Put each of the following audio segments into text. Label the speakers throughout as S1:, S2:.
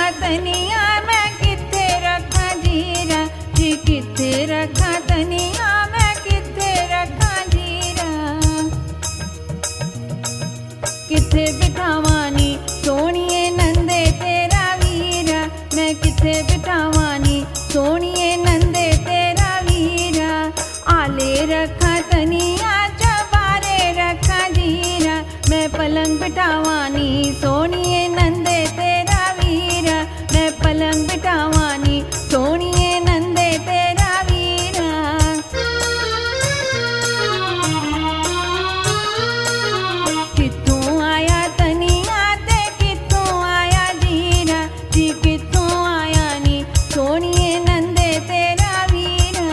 S1: तनिया मैं किथे रखा जीरा जी किथे रखा तनिया मैं किथे रखा जीरा किथे बिठावानी सोनिए नंदे तेरा वीरा मैं किथे बिठावानी सोनिए नंदे तेरा वीरा आले रखा तनिया चबारे रखा जीरा मैं पलंग बिठावानी सोनिए नंदे तेरा वीरा मैं पलंग बिठावानी सोनिए नंदे तेरा वीरा कित्थों आया तनिया ते कित्थों आया जीरा जी कित्थों आया नी सोनिए नंदे तेरा वीरा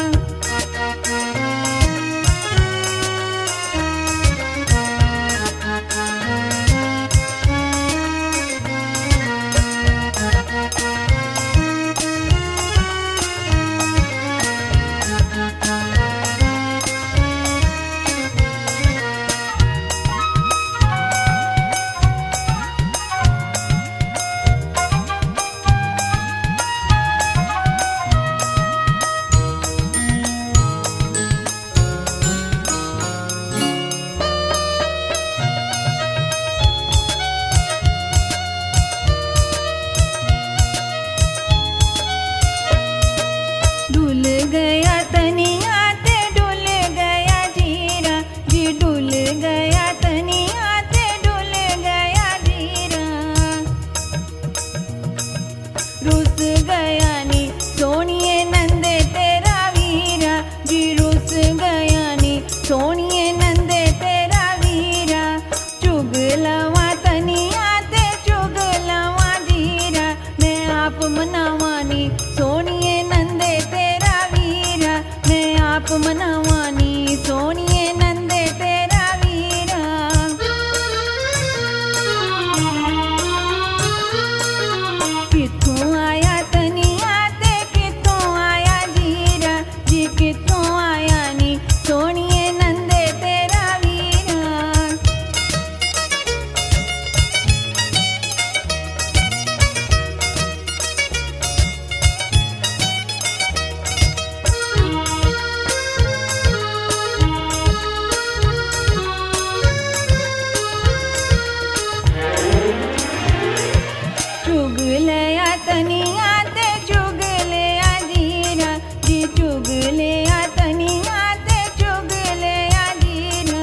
S1: डुल गया तनिया ते डुल गया जीरा जी डुल गया तनिया ते डुल गया जीरा रुस गया नी सोनिए नंदे तेरा वीरा जी रुस गया नी सोनिए नंदे तेरा वीरा चुग लवा तनिया ते चुग लवा जीरा मैं आप मनावानी सोनिए नंदे तेरा वीरा मैं आप मनावानी सोनिए नंदे तेरा वीरा कित्थों आया तनिया ते कित्थों आया जीरा जी कित्थों आया नी सोनिए नंदे तेरा वीरा चुग लिया तनिया ते चुग लिया जीरा जी चुग लिया तनिया ते चुग लिया जीरा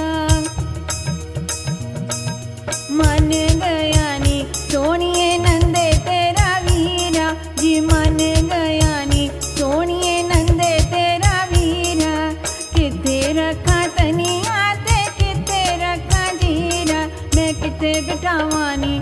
S1: मन गया नी सोनिए नंदे तेरा वीरा जी मन गया नी सोनिए नंदे तेरा वीरा किथे रखा तनिया ते किथे रखा जीरा मैं किथे बिठावानी